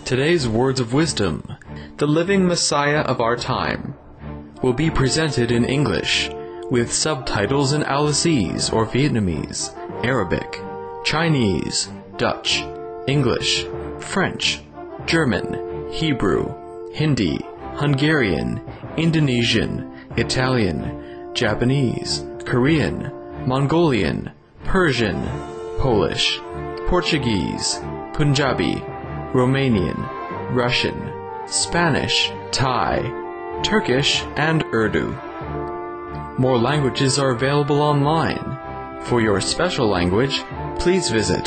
Today's words of wisdom, the living Messiah of our time, will be presented in English, with subtitles in Aulacese or Vietnamese, Arabic, Chinese, Dutch, English, French, German, Hebrew, Hindi, Hungarian, Indonesian, Italian, Japanese, Korean, Mongolian, Persian, Polish, Portuguese, Punjabi, Romanian, Russian, Spanish, Thai, Turkish, and Urdu. More languages are available online. For your special language, please visit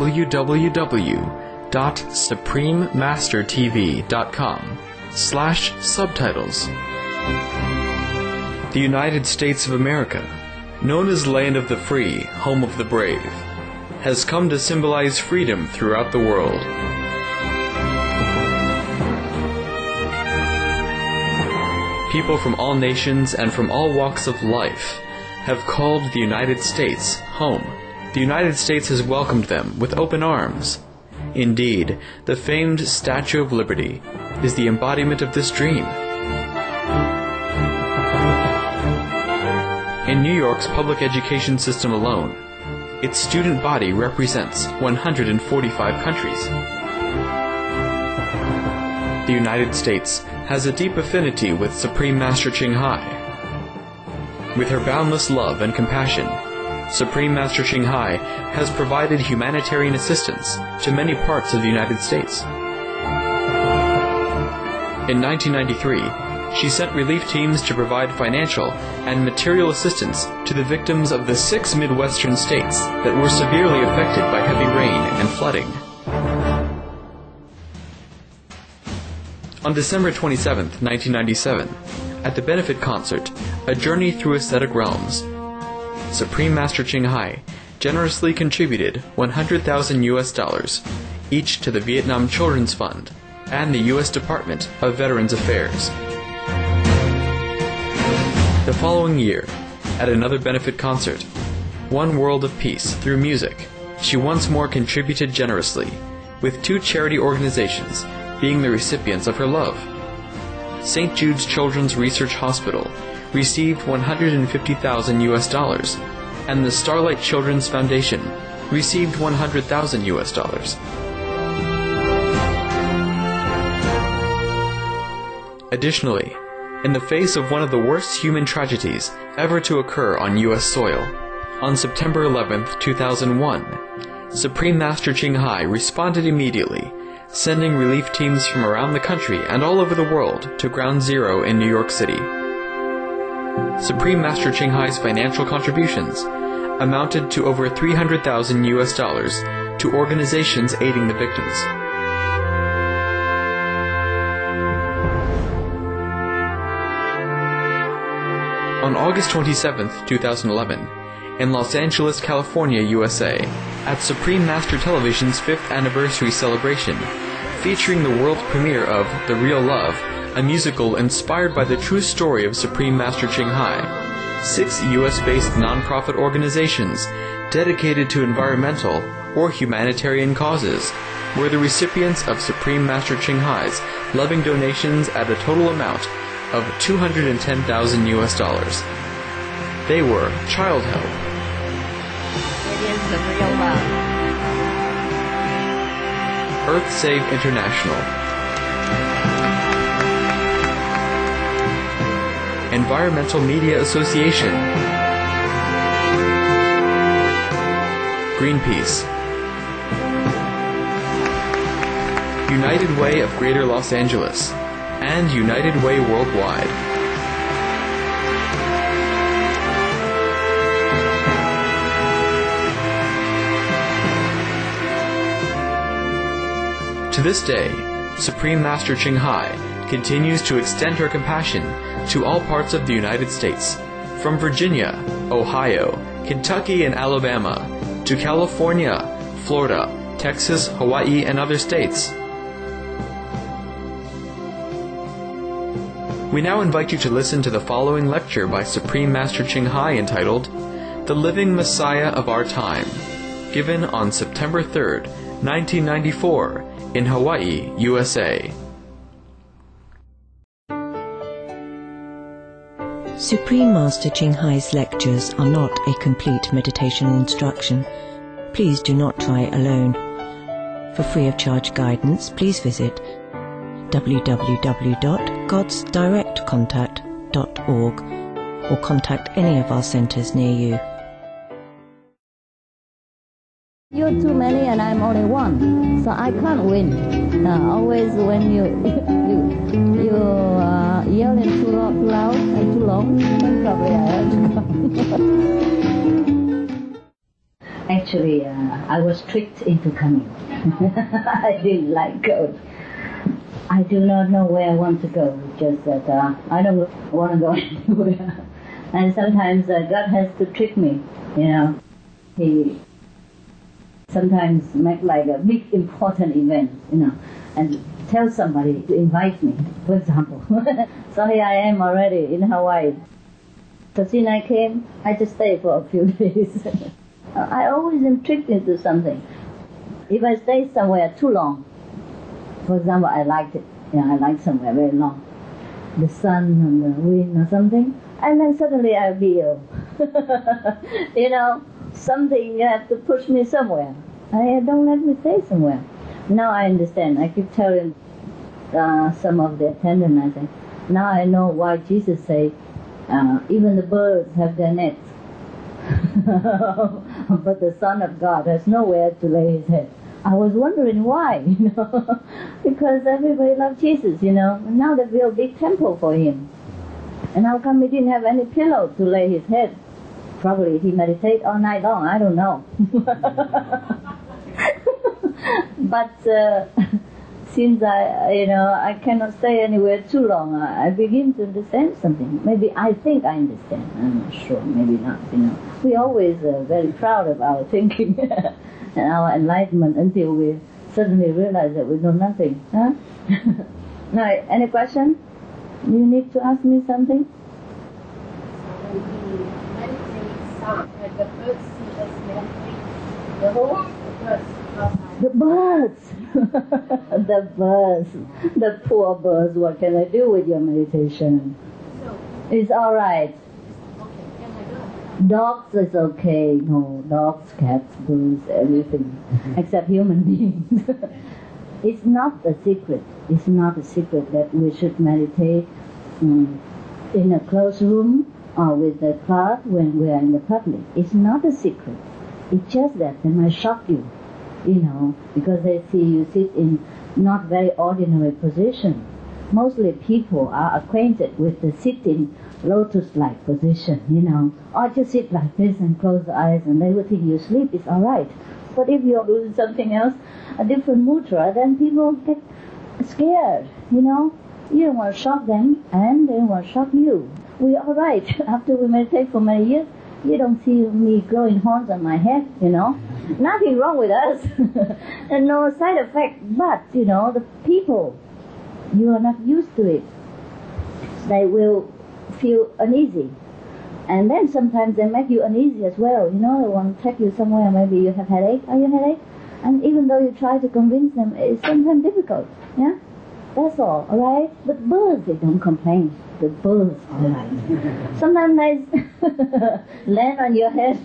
www.suprememastertv.com/subtitles. The United States of America, known as Land of the Free, Home of the Brave, has come to symbolize freedom throughout the world. People from all nations and from all walks of life have called the United States home. The United States has welcomed them with open arms. Indeed, the famed Statue of Liberty is the embodiment of this dream. In New York's public education system alone, its student body represents 145 countries. The United States has a deep affinity with Supreme Master Ching Hai. With her boundless love and compassion, Supreme Master Ching Hai has provided humanitarian assistance to many parts of the United States. In 1993, she sent relief teams to provide financial and material assistance to the victims of the 6 Midwestern states that were severely affected by heavy rain and flooding. On December 27, 1997, at the benefit concert, A Journey Through Aesthetic Realms, Supreme Master Ching Hai generously contributed $100,000 each to the Vietnam Children's Fund and the U.S. Department of Veterans Affairs. The following year, at another benefit concert, One World of Peace Through Music, she once more contributed generously, with 2 charity organizations being the recipients of her love. St. Jude's Children's Research Hospital received $150,000, and the Starlight Children's Foundation received $100,000. Additionally, in the face of one of the worst human tragedies ever to occur on U.S. soil, on September 11, 2001, Supreme Master Ching Hai responded immediately, sending relief teams from around the country and all over the world to Ground Zero in New York City. Supreme Master Ching Hai's financial contributions amounted to over $300,000 to organizations aiding the victims. On August 27, 2011, in Los Angeles, California, USA, at Supreme Master Television's 5th anniversary celebration, featuring the world premiere of The Real Love, a musical inspired by the true story of Supreme Master Ching Hai, 6 U.S.-based nonprofit organizations dedicated to environmental or humanitarian causes were the recipients of Supreme Master Ching Hai's loving donations at a total amount of $210,000. They were Child Help, It is the real love. Earth Save International, Environmental Media Association, Greenpeace, United Way of Greater Los Angeles, and United Way Worldwide. To this day, Supreme Master Ching Hai continues to extend her compassion to all parts of the United States, from Virginia, Ohio, Kentucky, and Alabama, to California, Florida, Texas, Hawaii, and other states. We now invite you to listen to the following lecture by Supreme Master Ching Hai entitled, The Living Messiah of Our Time, given on September 3rd 1994, in Hawaii, USA. Supreme Master Ching Hai's lectures are not a complete meditation instruction. Please do not try alone. For free of charge guidance, please visit www.godsdirectcontact.org or contact any of our centres near you. You're too many and I'm only one, so I can't win. Always when you yelling too loud and too long, then probably I have to come. Actually, I was tricked into coming. I didn't like going. I do not know where I want to go, just that I don't want to go anywhere. And sometimes God has to trick me, you know. He sometimes make like a big important event, you know, and tell somebody to invite me, for example. So here I am already in Hawaii. So since I came, I just stayed for a few days. I always am tricked into something. If I stay somewhere too long, for example, I liked it, you know, I like somewhere very long, the sun and the wind or something, and then suddenly I'll be ill. You know, something you have to push me somewhere. Don't let me stay somewhere. Now I understand. I keep telling some of the attendants, I say, now I know why Jesus say, even the birds have their nets. But the Son of God has nowhere to lay his head. I was wondering why, you know, because everybody loves Jesus, you know. And now they build a big temple for him. And how come he didn't have any pillow to lay his head? Probably he meditated all night long, I don't know. But since I cannot stay anywhere too long, I begin to understand something. Maybe I think I understand. I'm not sure. Maybe not. You know, we always very proud of our thinking and our enlightenment until we suddenly realize that we know nothing. Huh? Now, any question? You need to ask me something. The birds. The birds. The poor birds. What can I do with your meditation? It's all right. Dogs is okay. No, dogs, cats, birds, everything, except human beings. It's not a secret. It's not a secret that we should meditate in a closed room or with a crowd when we are in the public. It's not a secret. It's just that they might shock you, you know, because they see you sit in not very ordinary position. Mostly people are acquainted with the sitting lotus-like position, you know, or just sit like this and close the eyes and they will think you sleep, it's all right. But if you're doing something else, a different mudra, then people get scared, you know. You don't want to shock them and they don't want to shock you. We're all right. After we meditate for many years, you don't see me growing horns on my head, you know. Nothing wrong with us. And no side effect. But, you know, the people, you are not used to it. They will feel uneasy. And then sometimes they make you uneasy as well. You know, they want to take you somewhere, maybe you have headache. Are you headache? And even though you try to convince them, it's sometimes difficult. Yeah? That's all right? But birds, they don't complain. The birds, all right. Sometimes they land on your head.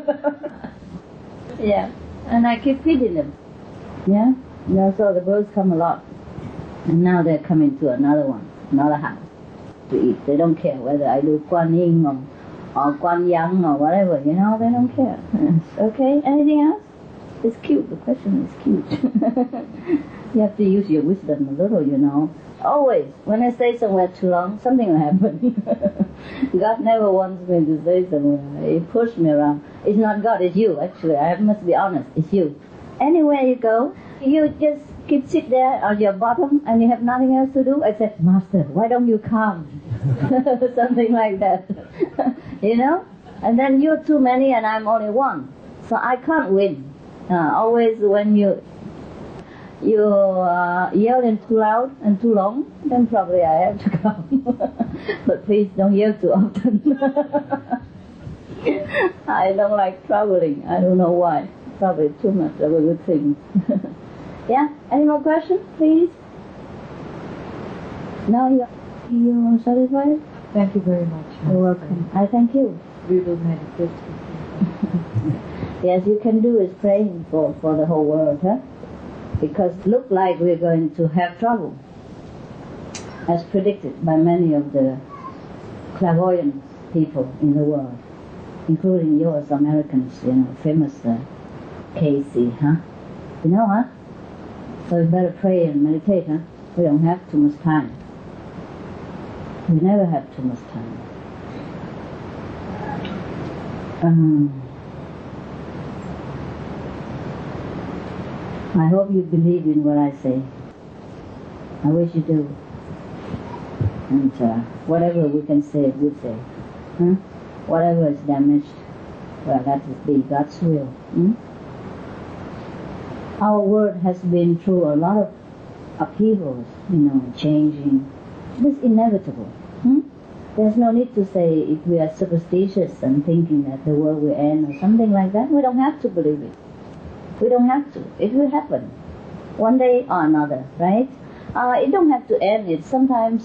Yeah. And I keep feeding them. Yeah? So the birds come a lot. And now they're coming to another house to eat. They don't care whether I do Kuan Yin or Kuan Yang or whatever, you know, they don't care. Okay? Anything else? It's cute. The question is cute. You have to use your wisdom a little, you know. Always, when I stay somewhere too long, something will happen. God never wants me to stay somewhere. He pushed me around. It's not God, it's you, actually. I must be honest, it's you. Anywhere you go, you just keep sit there on your bottom and you have nothing else to do except, Master, why don't you come? Something like that. You know? And then you're too many and I'm only one. So I can't win. Always when you yelling too loud and too long, then probably I have to come. But please don't yell too often. I don't like traveling. I don't know why. probably too much of a good thing. Yeah? Any more questions, please? No, you satisfied? Thank you very much. You're welcome. I thank you. We will meditate. Yes, you can do is praying for the whole world, huh? Because look like we're going to have trouble, as predicted by many of the clairvoyant people in the world, including yours, Americans, famous Casey, huh? You know, huh? So you better pray and meditate, huh? We don't have too much time. We never have too much time. I hope you believe in what I say. I wish you do. And whatever we can say, we say. Huh? Whatever is damaged, well, that is be God's will. Our world has been through a lot of upheavals, changing. It's inevitable. There's no need to say if we are superstitious and thinking that the world will end or something like that. We don't have to believe it. We don't have to. It will happen one day or another, right? It don't have to end. It sometimes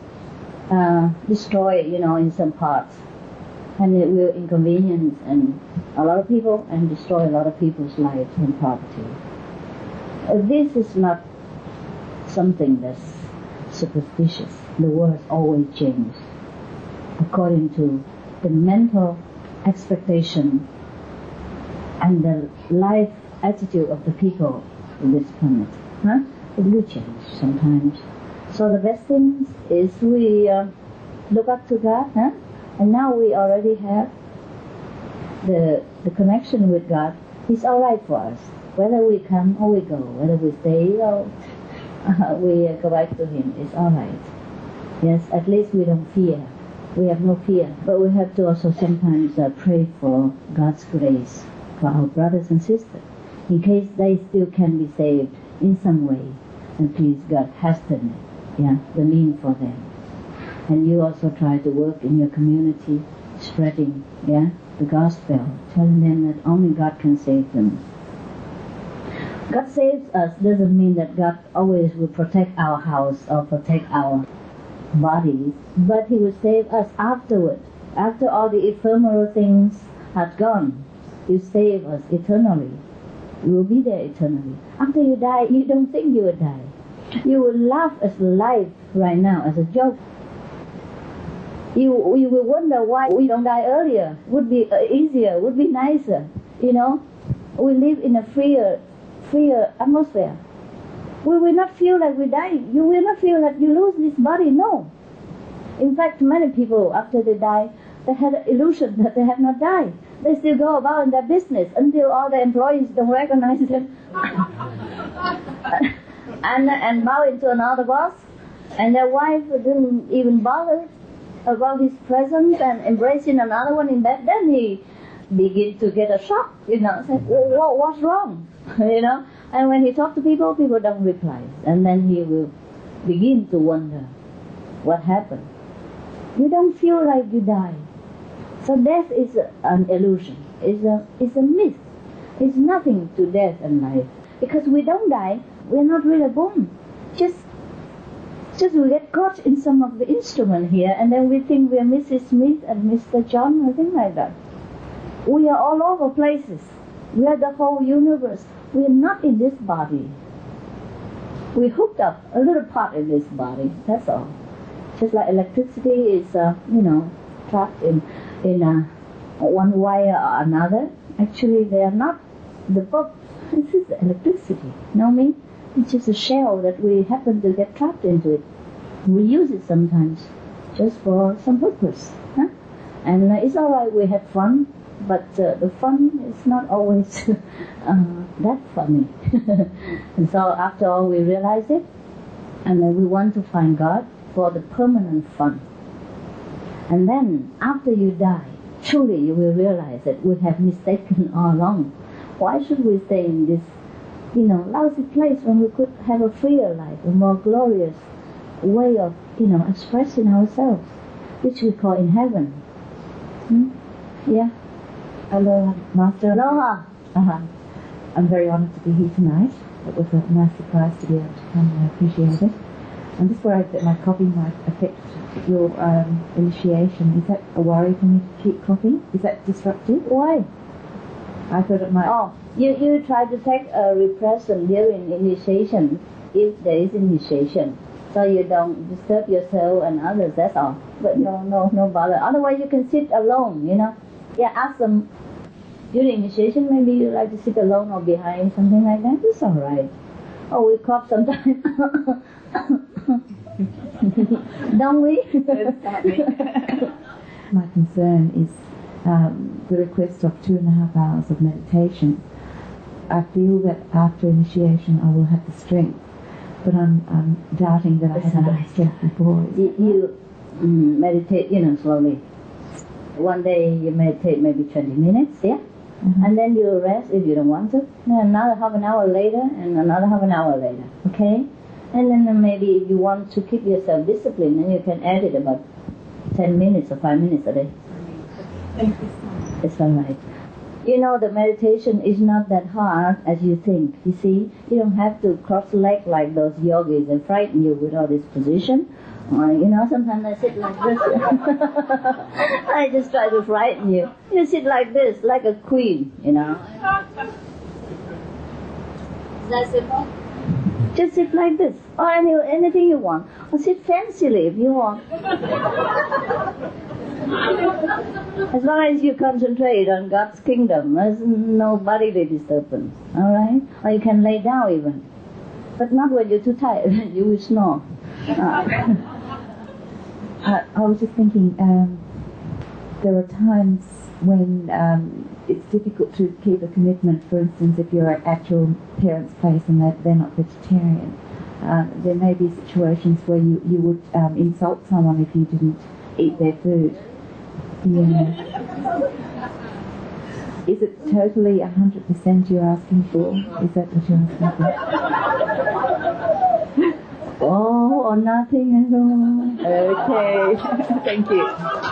destroy, in some parts, and it will inconvenience and a lot of people and destroy a lot of people's lives and property. This is not something that's superstitious. The world always changes according to the mental expectation and the life attitude of the people in this planet. It will change sometimes. So the best thing is we look up to God, and now we already have the connection with God. It's all right for us, whether we come or we go, whether we stay or we go back to Him. It's all right. Yes, at least we don't fear. We have no fear. But we have to also sometimes pray for God's grace for our brothers and sisters, in case they still can be saved in some way. And please, God hasten it, the mean for them. And you also try to work in your community, spreading, the gospel, telling them that only God can save them. God saves us doesn't mean that God always will protect our house or protect our bodies, but He will save us afterward. After all the ephemeral things have gone, You save us eternally. You will be there eternally. After you die, you don't think you will die. You will laugh at life right now as a joke. You will wonder why we don't die earlier. Would be easier, would be nicer. We live in a freer atmosphere. We will not feel like we die. You will not feel that you lose this body. No. In fact, many people, after they die, they had an illusion that they have not died. They still go about in their business until all the employees don't recognize them and bow into another boss. And their wife didn't even bother about his presence and embracing another one in bed. Then he begin to get a shock, say, well, what's wrong? And when he talks to people, people don't reply. And then he will begin to wonder what happened. You don't feel like you die. So death is an illusion. It's a myth. It's nothing to death and life. Because we don't die, we're not really born. Just we get caught in some of the instrument here, and then we think we're Mrs. Smith and Mr. John, or things like that. We are all over places. We are the whole universe. We are not in this body. We hooked up a little part in this body. That's all. Just like electricity is, trapped in one wire or another. Actually, they are not the bulb. This is the electricity. You know what I mean? It's just a shell that we happen to get trapped into it. We use it sometimes just for some purpose. And it's all right, we have fun, but the fun is not always that funny. And so after all, we realize it, and then we want to find God for the permanent fun. And then, after you die, truly you will realize that we have mistaken all along. Why should we stay in this, lousy place when we could have a freer life, a more glorious way of, expressing ourselves, which we call in heaven? Yeah? Aloha, Master. Aloha. I'm very honoured to be here tonight. It was a nice surprise to be able to come, and I appreciate it. I'm just worried that my coughing might affect your initiation. Is that a worry for me to keep coughing? Is that disruptive? Why? I thought it might... Oh, you try to take a repression during initiation, if there is initiation, so you don't disturb yourself and others, that's all. But no bother. Otherwise you can sit alone, you know. Yeah, ask them, during initiation maybe you like to sit alone or behind, something like that. It's all right. Oh, we cough sometimes. Don't we? My concern is the request of 2.5 hours of meditation. I feel that after initiation I will have the strength, but I'm doubting that I haven't got the strength before. You meditate, slowly. One day you meditate maybe 20 minutes, yeah? Mm-hmm. And then you rest if you don't want to. Then another half an hour later and another half an hour later, okay? And then maybe if you want to keep yourself disciplined, then you can add it about 10 minutes or 5 minutes a day. Thank you so much. It's all right. The meditation is not that hard as you think. You see, you don't have to cross leg like those yogis and frighten you with all this position. Sometimes I sit like this. I just try to frighten you. You sit like this, like a queen, Is that simple? Just sit like this, or anything you want. Or sit fancily if you want. As long as you concentrate on God's kingdom, there's no bodily disturbance, all right? Or you can lay down even. But not when you're too tired, you will snore. I was just thinking, there are times when it's difficult to keep a commitment. For instance, if you're at your parents' place and they're not vegetarian, there may be situations where you would insult someone if you didn't eat their food. Yeah. Is it totally 100% you're asking for? Is that what you're asking for? Oh, or nothing at all. Okay, thank you.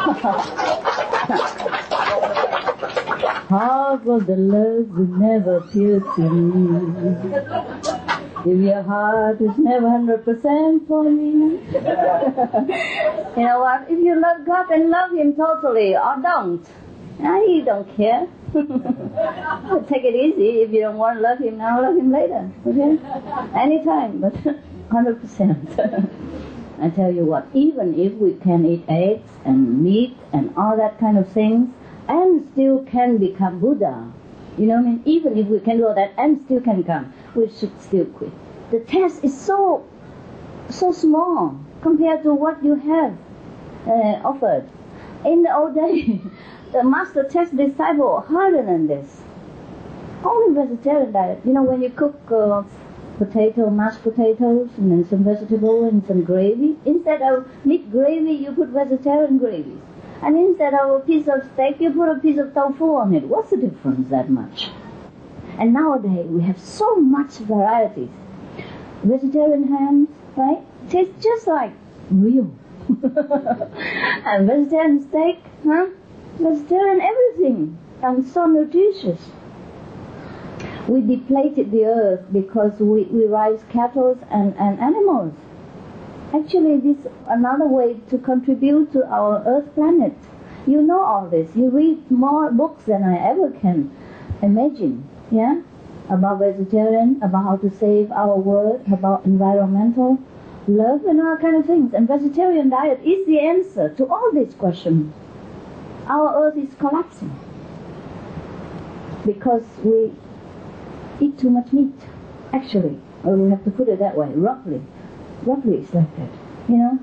Half of the love will never pierce you. If your heart is never 100% for me. You know what? If you love God, then love Him totally, or don't. I don't care. Take it easy. If you don't want to love Him now, love Him later. Okay? Anytime, but 100%. I tell you what, even if we can eat eggs and meat and all that kind of things, and still can become Buddha, you know what I mean? Even if we can do all that and still can come, we should still quit. The test is so small compared to what you have offered. In the old days, the master test disciple harder than this. Only vegetarian diet. You know, when you cook mashed potatoes, and then some vegetable and some gravy, instead of meat gravy, you put vegetarian gravy. And instead of a piece of steak, you put a piece of tofu on it. What's the difference that much? And nowadays, we have so much varieties. Vegetarian hams, right? Tastes just like real. And vegetarian steak, huh? Vegetarian everything. And so nutritious. We depleted the earth because we raise cattle and animals. Actually, this is another way to contribute to our earth planet. You know all this. You read more books than I ever can imagine, yeah? About vegetarian, about how to save our world, about environmental love and all kind of things. And vegetarian diet is the answer to all these questions. Our earth is collapsing because we eat too much meat, actually. Or we have to put it that way, roughly. Roughly it's like that, you know.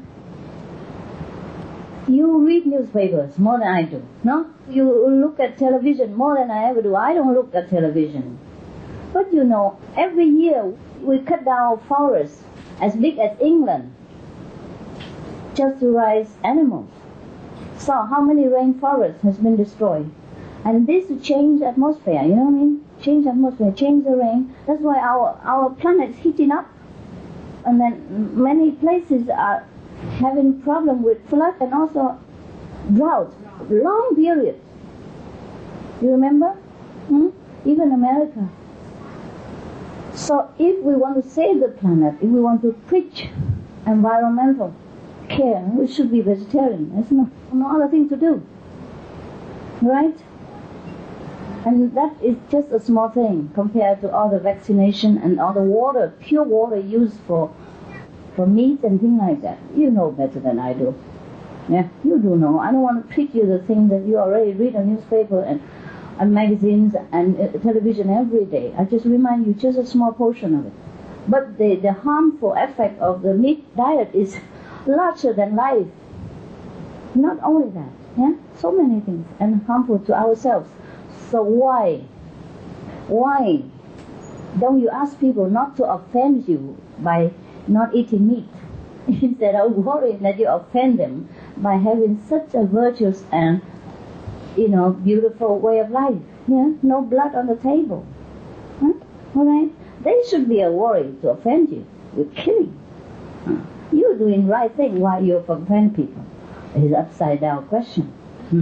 You read newspapers more than I do, no? You look at television more than I ever do. I don't look at television. But you know, every year we cut down forests as big as England just to raise animals. So how many rainforests has been destroyed? And this to change atmosphere, you know what I mean? Change atmosphere, change the rain. That's why our planet is heating up. And then many places are having problem with flood and also drought. Long period. You remember? Even America. So if we want to save the planet, if we want to preach environmental care, we should be vegetarian. There's no other thing to do. Right? And that is just a small thing compared to all the vaccination and all the water, pure water used for meat and things like that. You know better than I do. Yeah, you do know. I don't want to teach you the things that you already read on newspaper and magazines and television every day. I just remind you just a small portion of it. But the harmful effect of the meat diet is larger than life. Not only that, yeah, so many things, and harmful to ourselves. So why don't you ask people not to offend you by not eating meat, instead of worrying that you offend them by having such a virtuous and beautiful way of life? Yeah, no blood on the table. Huh? All right, they should be a worry to offend you. You're killing. You're doing right thing while you offend people. It's an upside down question.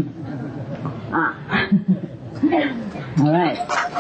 All right.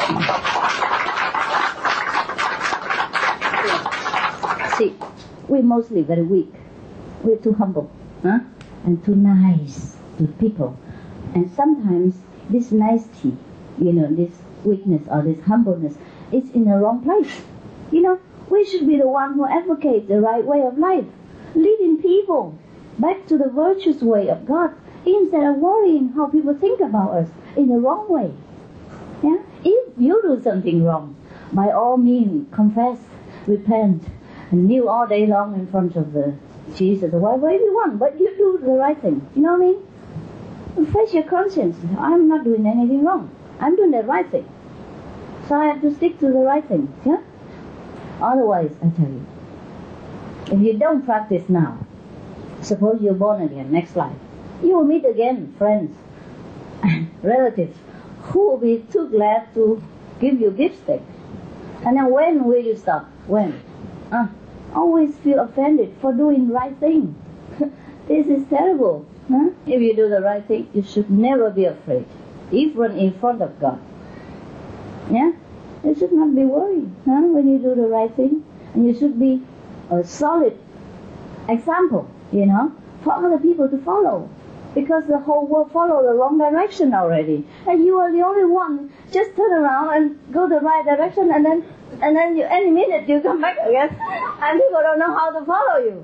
See, we're mostly very weak. We're too humble, and too nice to people. And sometimes this nicety, this weakness or this humbleness is in the wrong place. We should be the one who advocates the right way of life, leading people back to the virtuous way of God, instead of worrying how people think about us in the wrong way. Yeah? If you do something wrong, by all means confess, repent, and kneel all day long in front of the Jesus or whatever you want, but you do the right thing. You know what I mean? Face your conscience. I'm not doing anything wrong. I'm doing the right thing. So I have to stick to the right thing. Yeah? Otherwise, I tell you, if you don't practice now, suppose you're born again, next life, you will meet again friends, relatives, who will be too glad to give you gift stick. And then when will you stop? When? Always feel offended for doing right thing. This is terrible. If you do the right thing, you should never be afraid, even in front of God. Yeah? You should not be worried when you do the right thing. And you should be a solid example, for other people to follow. Because the whole world follow the wrong direction already. And you are the only one. Just turn around and go the right direction, and then any minute you come back again. And people don't know how to follow you.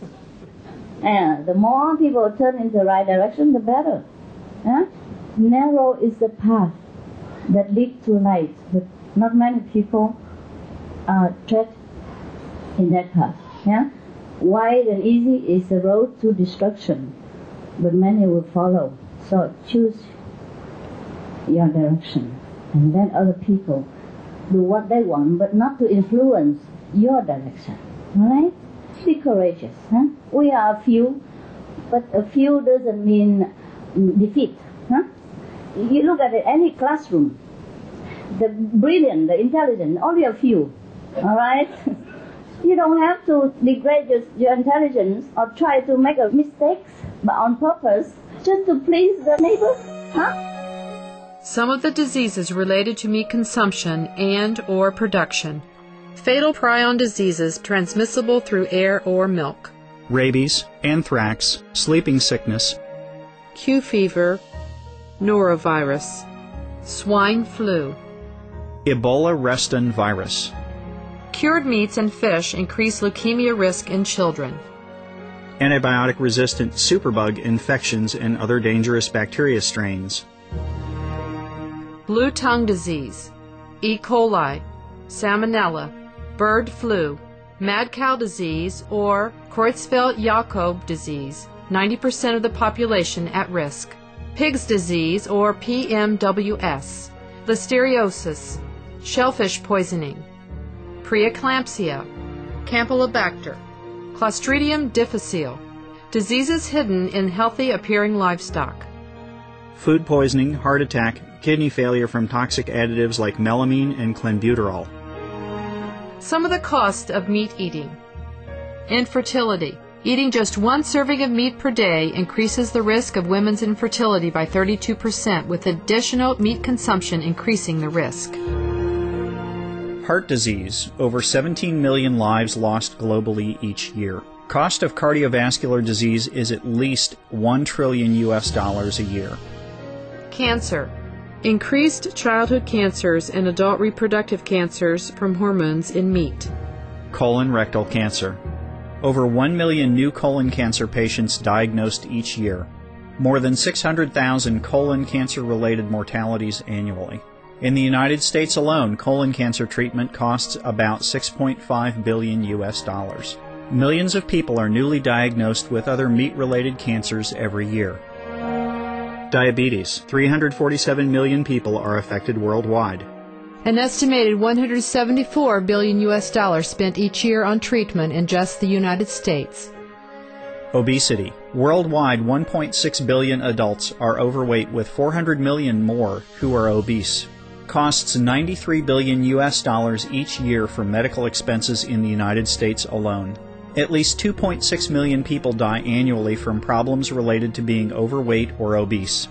And the more people turn in the right direction, the better. Narrow is the path that leads to light, but not many people tread in that path. Yeah? Wide and easy is the road to destruction, but many will follow. So choose your direction, and let other people do what they want, but not to influence your direction. All right? Be courageous. We are a few, but a few doesn't mean defeat. You look at it, any classroom, the brilliant, the intelligent, only a few. All right? You don't have to degrade your intelligence or try to make a mistakes, but on purpose, just to please the neighbor. Some of the diseases related to meat consumption and or production. Fatal prion diseases transmissible through air or milk. Rabies, anthrax, sleeping sickness, Q fever, norovirus, swine flu. Ebola reston virus. Cured meats and fish increase leukemia risk in children. Antibiotic-resistant superbug infections and other dangerous bacteria strains. Blue tongue disease, E. coli, salmonella, bird flu, mad cow disease, or Creutzfeldt-Jakob disease, 90% of the population at risk. Pig's disease, or PMWS, listeriosis, shellfish poisoning, preeclampsia, Campylobacter, Clostridium difficile, diseases hidden in healthy-appearing livestock. Food poisoning, heart attack, kidney failure from toxic additives like melamine and clenbuterol. Some of the cost of meat eating. Infertility. Eating just one serving of meat per day increases the risk of women's infertility by 32%, with additional meat consumption increasing the risk. Heart disease, over 17 million lives lost globally each year. Cost of cardiovascular disease is at least $1 trillion a year. Cancer. Increased childhood cancers and adult reproductive cancers from hormones in meat. Colon rectal cancer. Over 1 million new colon cancer patients diagnosed each year. More than 600,000 colon cancer-related mortalities annually. In the United States alone, colon cancer treatment costs about $6.5 billion. Millions of people are newly diagnosed with other meat-related cancers every year. Diabetes. 347 million people are affected worldwide. An estimated $174 billion spent each year on treatment in just the United States. Obesity. Worldwide, 1.6 billion adults are overweight, with 400 million more who are obese. Costs $93 billion each year for medical expenses in the United States alone. At least 2.6 million people die annually from problems related to being overweight or obese.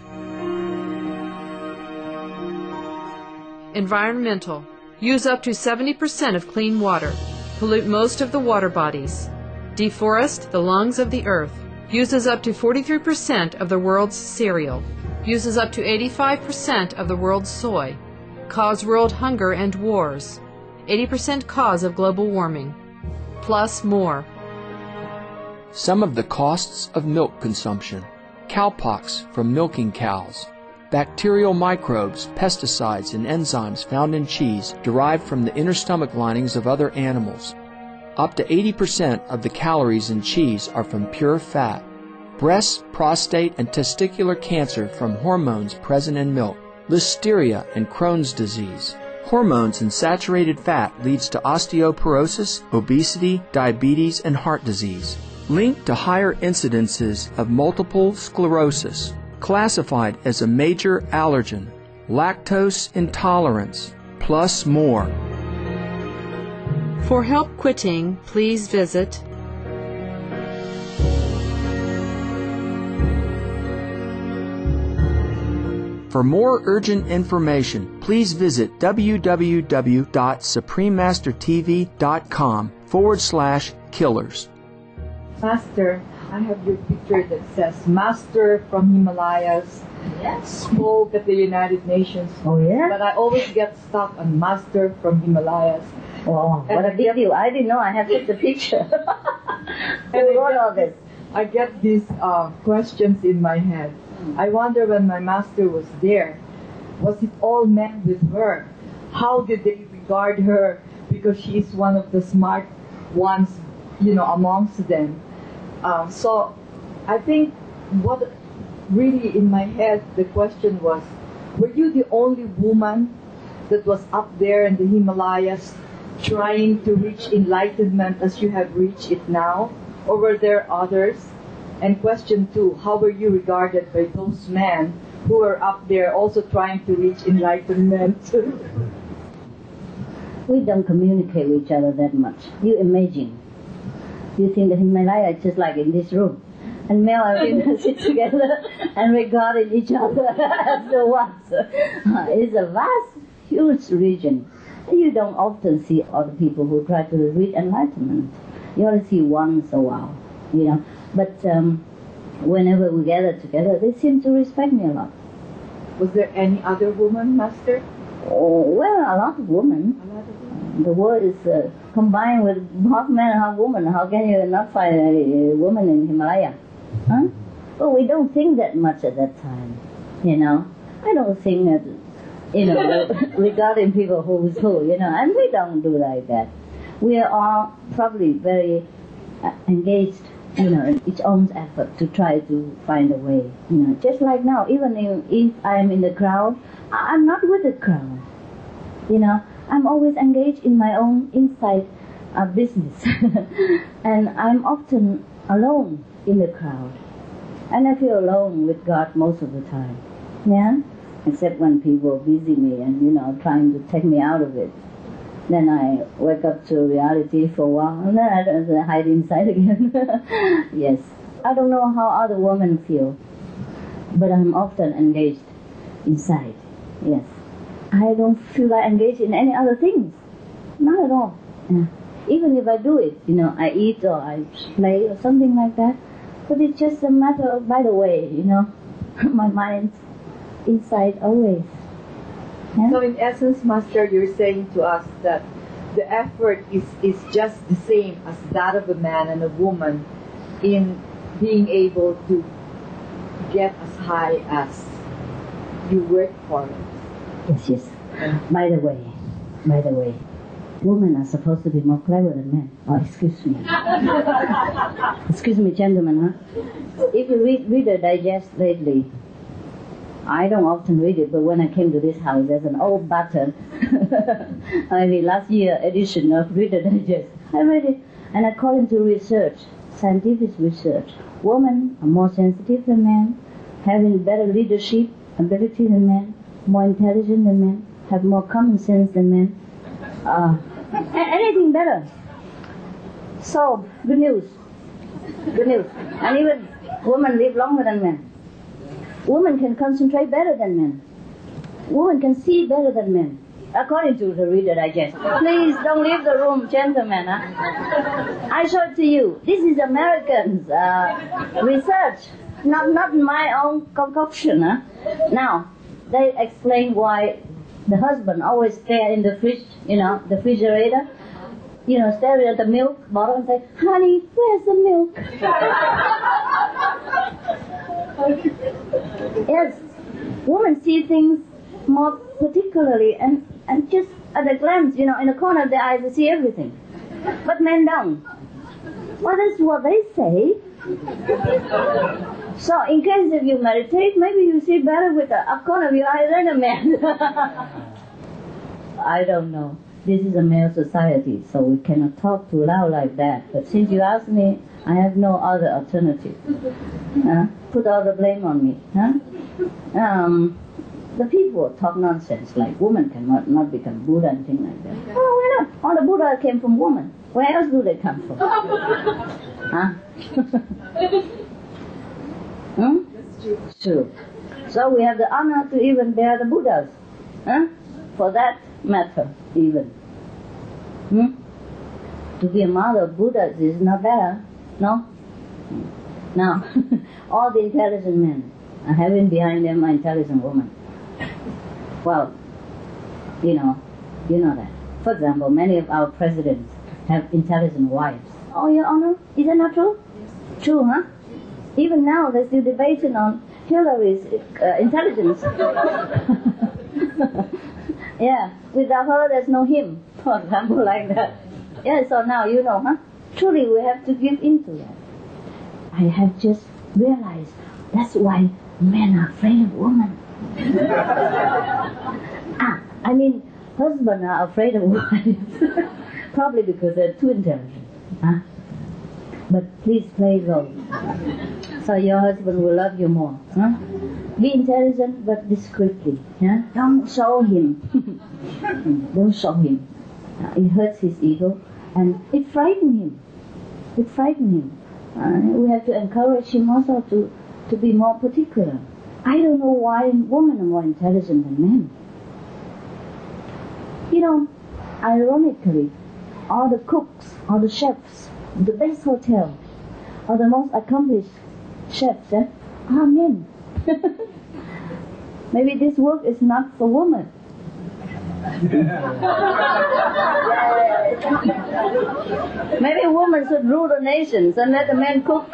Environmental. Use up to 70% of clean water. Pollute most of the water bodies. Deforest the lungs of the earth. Uses up to 43% of the world's cereal. Uses up to 85% of the world's soy. Cause world hunger and wars. 80% cause of global warming. Plus more. Some of the costs of milk consumption. Cowpox from milking cows. Bacterial microbes, pesticides, and enzymes found in cheese derived from the inner stomach linings of other animals. Up to 80% of the calories in cheese are from pure fat. Breast, prostate, and testicular cancer from hormones present in milk. Listeria and Crohn's disease. Hormones in saturated fat leads to osteoporosis, obesity, diabetes, and heart disease. Linked to higher incidences of multiple sclerosis. Classified as a major allergen. Lactose intolerance. Plus more. For help quitting, please visit For more urgent information, please visit www.suprememastertv.com/killers. Master, I have your picture that says Master from Himalayas. Yes. Spoke at the United Nations. Oh, yeah? But I always get stuck on Master from Himalayas. Oh, what a big deal. I didn't know I had such a picture. Who wrote all this? I get these questions in my head. I wonder when my master was there, was it all men with her? How did they regard her? Because she is one of the smart ones, amongst them. So I think what really in my head, the question was, were you the only woman that was up there in the Himalayas trying to reach enlightenment as you have reached it now? Or were there others? And question 2, how were you regarded by those men who were up there also trying to reach enlightenment? We don't communicate with each other that much. You imagine. You think the Himalaya is just like in this room. And male and female sit together and regarding each other as the ones. It's a vast, huge region. You don't often see other people who try to reach enlightenment. You only see once a while, But whenever we gather together, they seem to respect me a lot. Was there any other woman, Master? Oh, well, a lot of women. The world is combined with half man and half woman. How can you not find a woman in Himalaya? Huh? Well, we don't think that much at that time, I don't think that, regarding people who's who, and we don't do like that. We are all probably very engaged, in its own effort to try to find a way. Just like now, even if I am in the crowd, I'm not with the crowd. I'm always engaged in my own inside business. And I'm often alone in the crowd. And I feel alone with God most of the time. Yeah? Except when people busy me and, trying to take me out of it. Then I wake up to reality for a while, and then I hide inside again. Yes. I don't know how other women feel, but I'm often engaged inside. Yes. I don't feel like engaged in any other things. Not at all. Yeah. Even if I do it, I eat or I play or something like that, but it's just a matter of, by the way, my mind's inside always. Yeah? So in essence, Master, you're saying to us that the effort is just the same as that of a man and a woman in being able to get as high as you work for it. Yes. By the way, women are supposed to be more clever than men. Oh, excuse me. Excuse me, gentlemen, huh? If you read Reader Digest lately, I don't often read it, but when I came to this house, there's an old button, last year edition of Reader Digest. I read it, and according to research, scientific research, women are more sensitive than men, having better leadership ability than men, more intelligent than men, have more common sense than men. Anything better. So, good news. And even women live longer than men. Women can concentrate better than men. Women can see better than men, according to the Reader Digest. Please don't leave the room, gentlemen. Huh? I show it to you. This is Americans' research, not my own concoction. Huh? Now, they explain why the husband always stare in the fridge, the refrigerator, staring at the milk bottle and say, "Honey, where's the milk?" Yes, women see things more particularly and just at a glance, in the corner of their eyes they see everything. But men don't. Well, that's what they say. So, in case if you meditate, maybe you see better with a corner of your eye than a man. I don't know. This is a male society, so we cannot talk too loud like that. But since you asked me, I have no other alternative. Put all the blame on me. The people talk nonsense, like women cannot not become Buddha and things like that. Oh, why not? All the Buddha came from women. Where else do they come from? That's true. So we have the honor to even bear the Buddhas. For that matter, even. To be a mother of Buddhas is not better, no? Now, all the intelligent men are having behind them an intelligent woman. Well, you know that. For example, many of our presidents have intelligent wives. Oh, Your Honor, is that not true? Yes. True, huh? Even now, they're still debating on Hillary's intelligence. Yeah, without her, there's no him, for example, like that. Yeah, so now huh? Truly, we have to give in to that. I have just realized that's why men are afraid of women. Husbands are afraid of wives. Probably because they're too intelligent. But please play role. So your husband will love you more. Be intelligent but discreetly. Don't show him. Don't show him. It hurts his ego and it frightens him. We have to encourage him also to be more particular. I don't know why women are more intelligent than men. Ironically, all the cooks, all the chefs, the best hotel, or the most accomplished chefs are men. Maybe this work is not for women. Maybe women should rule the nations and let the men cook.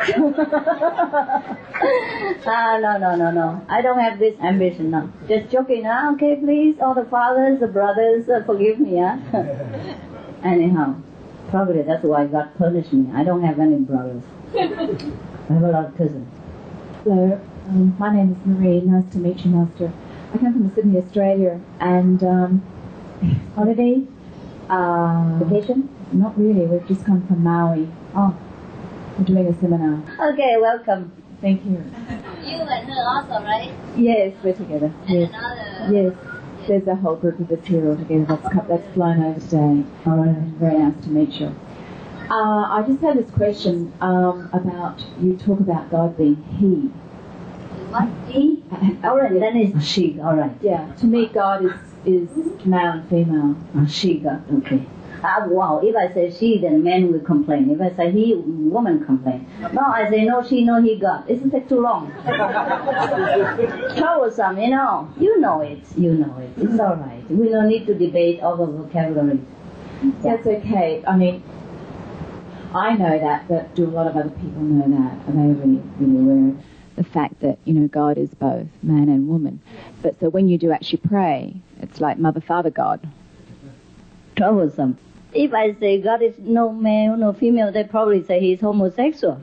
No. I don't have this ambition, no. Just joking, okay, please, all the fathers, the brothers, forgive me, Anyhow, probably that's why God punished me. I don't have any brothers. I have a lot of cousins. Hello, my name is Marie. Nice to meet you, Master. I come from Sydney, Australia, and holiday? Vacation? Not really. We've just come from Maui. Oh. We're doing a seminar. Okay, welcome. Thank you. You and her also, right? Yes, we're together. And yes. Yes. There's a whole group of us here all together that's flown over today. Very nice to meet you. I just had this question about, you talk about God being He. What? He? Alright, then it's she, alright. Yeah, to me God is male and female. She, God, okay. Wow, if I say she, then men will complain. If I say he, woman complain. No, I say no, she, no, he, God. Isn't it too long? Troublesome, you know. You know it. It's all right. We don't need to debate over vocabulary. That's okay. I mean, I know that, but do a lot of other people know that? Are they really, really aware of the fact that, you know, God is both man and woman? But so when you do actually pray, it's like Mother, Father, God. Troublesome. If I say God is no male, no female, they probably say he's homosexual.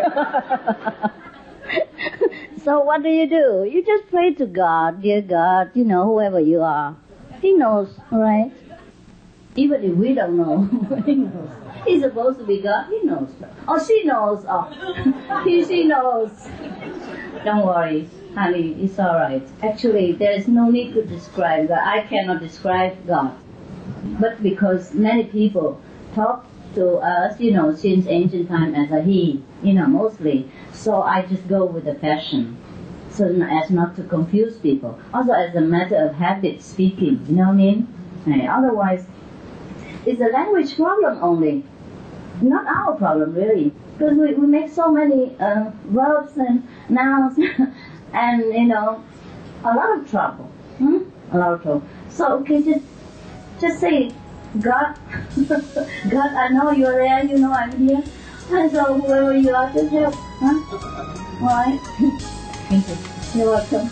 So what do? You just pray to God, dear God, you know, whoever you are. He knows, right? Even if we don't know, he knows. He's supposed to be God, he knows. Oh, she knows. Oh, she knows. Don't worry, honey, it's all right. Actually, there is no need to describe God. I cannot describe God. But because many people talk to us, you know, since ancient time as a he, you know, mostly. So I just go with the fashion, so as not to confuse people. Also as a matter of habit speaking, you know what I mean? And otherwise, it's a language problem only, not our problem really. Because we make so many verbs and nouns and, you know, a lot of trouble. A lot of trouble. So, okay, just say, God, God, I know you're there, you know I'm here. And so whoever you are, just help. Huh? All right? Thank you. You're welcome.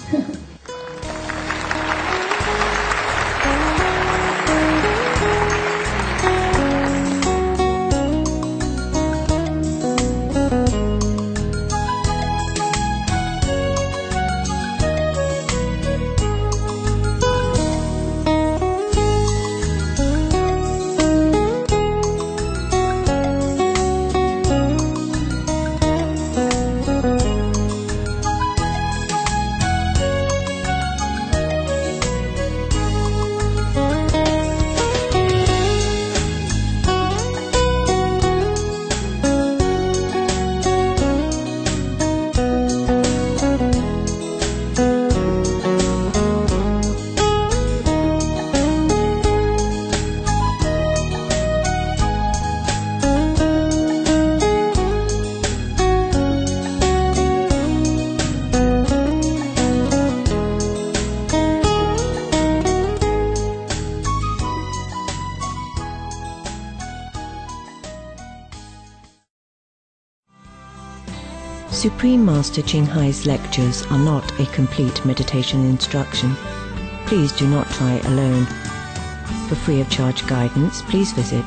Supreme Master Ching Hai's lectures are not a complete meditation instruction. Please do not try alone. For free of charge guidance, please visit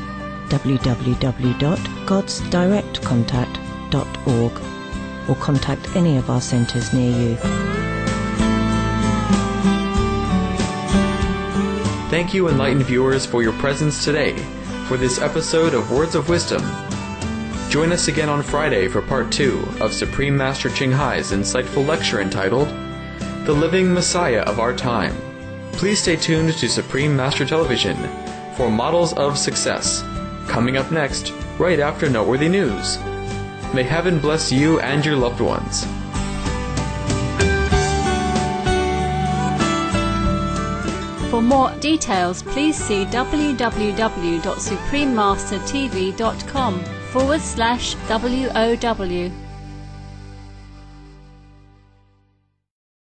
www.godsdirectcontact.org or contact any of our centres near you. Thank you, enlightened viewers, for your presence today for this episode of Words of Wisdom. Join us again on Friday for Part 2 of Supreme Master Ching Hai's insightful lecture entitled The Living Messiah of Our Time. Please stay tuned to Supreme Master Television for Models of Success, coming up next, right after Noteworthy News. May heaven bless you and your loved ones. For more details, please see www.suprememastertv.com/WOW.